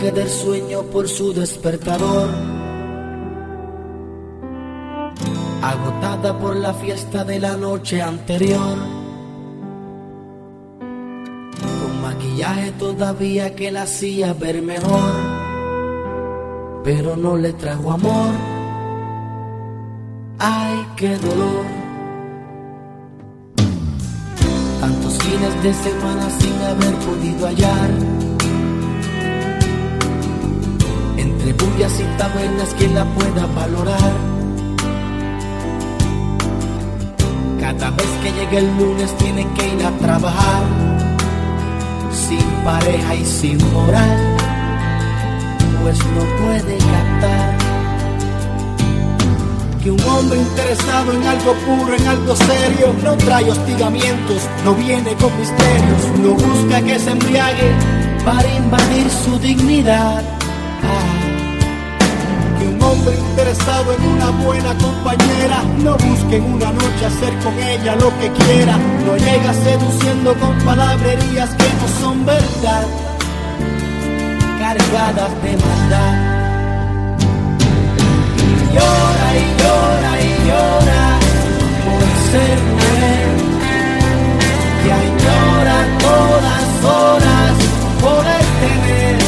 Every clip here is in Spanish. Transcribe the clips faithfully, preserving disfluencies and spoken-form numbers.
arranque del sueño por su despertador, agotada por la fiesta de la noche anterior, con maquillaje todavía que la hacía ver mejor, pero no le trajo amor. Ay, qué dolor. Tantos fines de semana sin haber podido hallar, entre bullas y tabernas, quien la pueda valorar. Cada vez que llega el lunes tiene que ir a trabajar, sin pareja y sin moral, pues no puede captar que un hombre interesado en algo puro, en algo serio, no trae hostigamientos, no viene con misterios, no busca que se embriague para invadir su dignidad. Ah, que un hombre interesado en una buena compañera no busque en una noche hacer con ella lo que quiera, no llega seduciendo con palabrerías que no son verdad, cargadas de maldad. Llora y llora y llora por ser mujer, y añora todas horas poder tener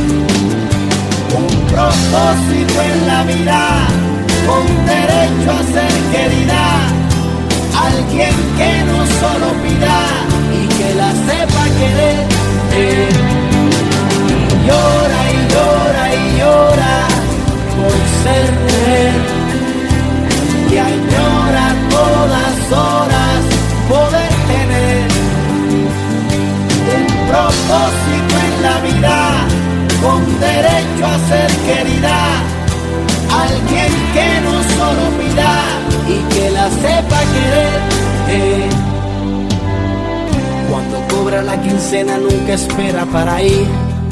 un propósito en la vida, con derecho a ser querida, alguien que no solo pida y que la sepa querer. Eh, llora y llora y llora por ser mujer, y añora todas horas poder tener un propósito en la vida, con derecho a ser querida, alguien que no solo pida y que la sepa querer. Eh. Cuando cobra la quincena nunca espera para ir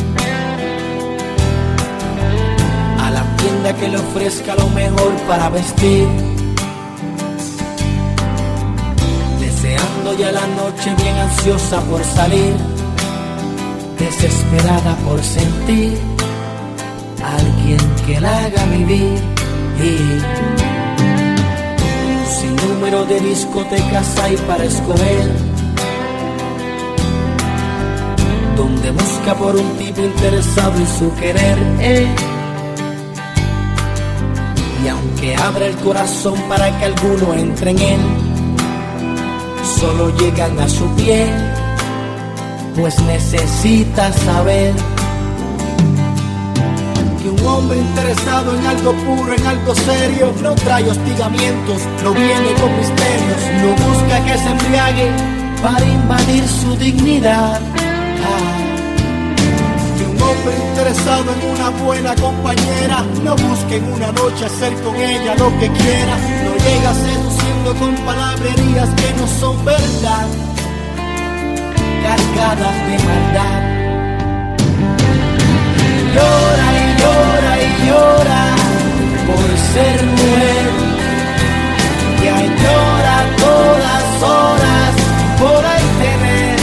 que le ofrezca lo mejor para vestir, deseando ya la noche, bien ansiosa por salir, desesperada por sentir a alguien que la haga vivir. Y sin número de discotecas hay para escoger, donde busca por un tipo interesado en su querer. eh. Y aunque abra el corazón para que alguno entre en él, solo llegan a su piel, pues necesita saber que un hombre interesado en algo puro, en algo serio, no trae hostigamientos, no viene con misterios, no busca que se embriague para invadir su dignidad. Ah. Un hombre interesado en una buena compañera no busque en una noche hacer con ella lo que quiera, no llega seduciendo con palabrerías que no son verdad, cargadas de maldad. Llora y llora y llora por ser mujer, y añora todas horas poder tener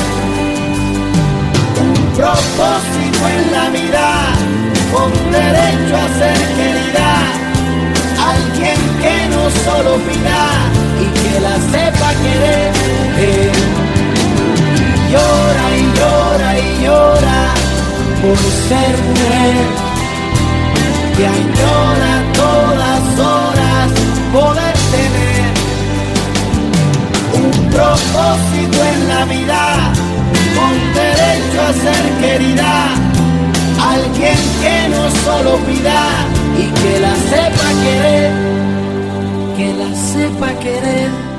un propósito en la vida, con derecho a ser querida, alguien que no solo pida y que la sepa querer. Eh, llora y llora y llora por ser mujer, y añora todas horas poder tener un propósito en la vida, con derecho a ser querida, alguien que no solo pida y que la sepa querer, que la sepa querer.